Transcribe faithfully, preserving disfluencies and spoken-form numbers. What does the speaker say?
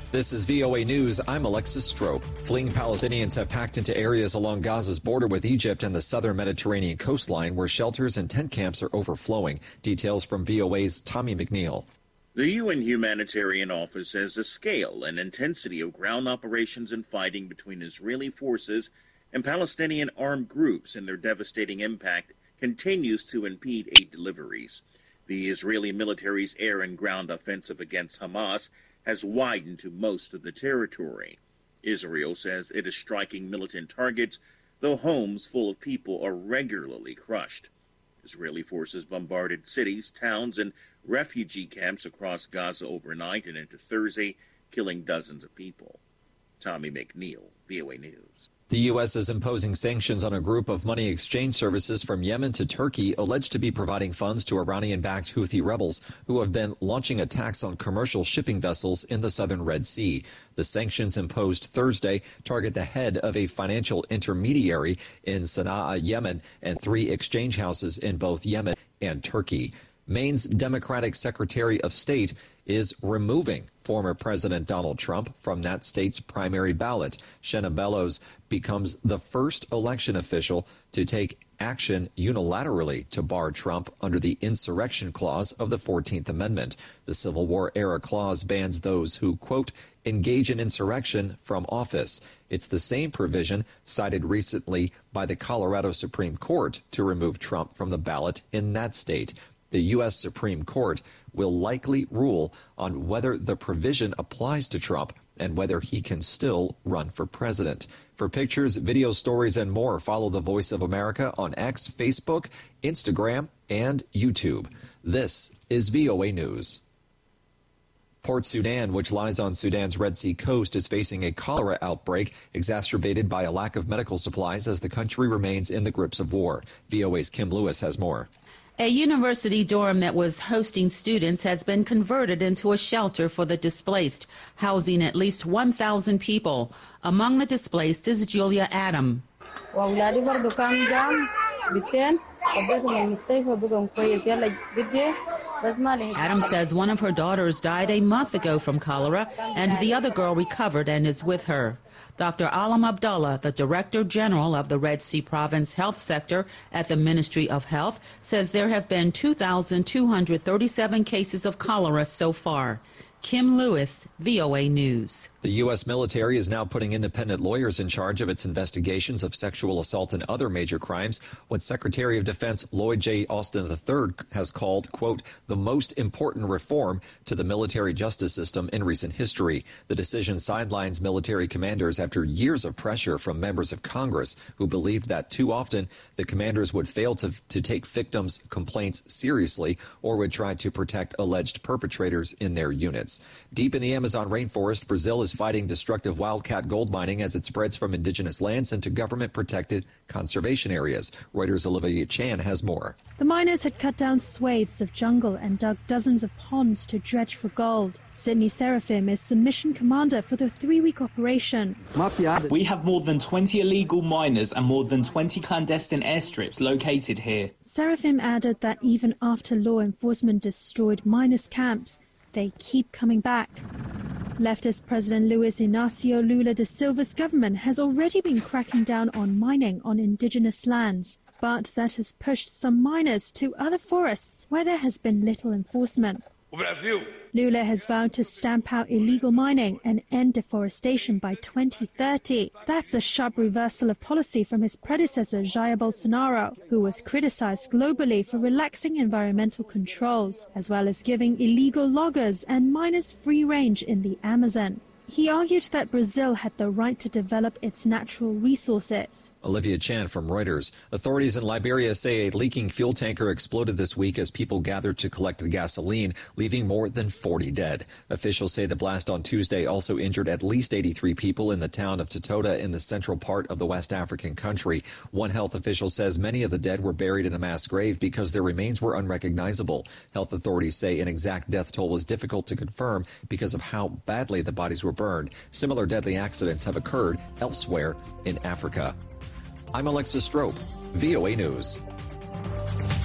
This is V O A News. I'm Alexis Strope. Fleeing Palestinians have packed into areas along Gaza's border with Egypt and the southern Mediterranean coastline, where shelters and tent camps are overflowing. Details from V O A's Tommy McNeil. The U N Humanitarian Office says the scale and intensity of ground operations and fighting between Israeli forces and Palestinian armed groups and their devastating impact continues to impede aid deliveries. The Israeli military's air and ground offensive against Hamas has widened to most of the territory. Israel says it is striking militant targets, though homes full of people are regularly crushed. Israeli forces bombarded cities, towns, and refugee camps across Gaza overnight and into Thursday, killing dozens of people. Tommy McNeil, V O A News. The U S is imposing sanctions on a group of money exchange services from Yemen to Turkey, alleged to be providing funds to Iranian-backed Houthi rebels who have been launching attacks on commercial shipping vessels in the southern Red Sea. The sanctions imposed Thursday target the head of a financial intermediary in Sana'a, Yemen, and three exchange houses in both Yemen and Turkey. Maine's Democratic Secretary of State is removing former President Donald Trump from that state's primary ballot. Shenna Bellows becomes the first election official to take action unilaterally to bar Trump under the insurrection clause of the fourteenth Amendment. The Civil War-era clause bans those who, quote, engage in insurrection from office. It's the same provision cited recently by the Colorado Supreme Court to remove Trump from the ballot in that state. The U S Supreme Court will likely rule on whether the provision applies to Trump and whether he can still run for president. For pictures, video stories, and more, follow The Voice of America on X, Facebook, Instagram, and YouTube. This is V O A News. Port Sudan, which lies on Sudan's Red Sea coast, is facing a cholera outbreak exacerbated by a lack of medical supplies as the country remains in the grips of war. V O A's Kim Lewis has more. A university dorm that was hosting students has been converted into a shelter for the displaced, housing at least one thousand people. Among the displaced is Julia Adam. Adam says one of her daughters died a month ago from cholera, and the other girl recovered and is with her. Doctor Alam Abdullah, the Director General of the Red Sea Province Health Sector at the Ministry of Health, says there have been two thousand two hundred thirty-seven cases of cholera so far. Kim Lewis, V O A News. The U S military is now putting independent lawyers in charge of its investigations of sexual assault and other major crimes, what Secretary of Defense Lloyd J. Austin the third has called, quote, the most important reform to the military justice system in recent history. The decision sidelines military commanders after years of pressure from members of Congress who believed that too often the commanders would fail to, to take victims' complaints seriously or would try to protect alleged perpetrators in their units. Deep in the Amazon rainforest, Brazil is fighting destructive wildcat gold mining as it spreads from indigenous lands into government-protected conservation areas. Reuters' Olivia Chan has more. The miners had cut down swathes of jungle and dug dozens of ponds to dredge for gold. Sydney Seraphim is the mission commander for the three-week operation. We have more than twenty illegal miners and more than twenty clandestine airstrips located here. Seraphim added that even after law enforcement destroyed miners' camps, they keep coming back. Leftist President Luiz Inácio Lula da Silva's government has already been cracking down on mining on indigenous lands, but that has pushed some miners to other forests where there has been little enforcement. Lula has vowed to stamp out illegal mining and end deforestation by twenty thirty. That's a sharp reversal of policy from his predecessor, Jair Bolsonaro, who was criticized globally for relaxing environmental controls, as well as giving illegal loggers and miners free range in the Amazon. He argued that Brazil had the right to develop its natural resources. Olivia Chan from Reuters. Authorities in Liberia say a leaking fuel tanker exploded this week as people gathered to collect the gasoline, leaving more than forty dead. Officials say the blast on Tuesday also injured at least eighty-three people in the town of Totota in the central part of the West African country. One health official says many of the dead were buried in a mass grave because their remains were unrecognizable. Health authorities say an exact death toll was difficult to confirm because of how badly the bodies were burned. Similar deadly accidents have occurred elsewhere in Africa. I'm Alexis Strope, V O A News.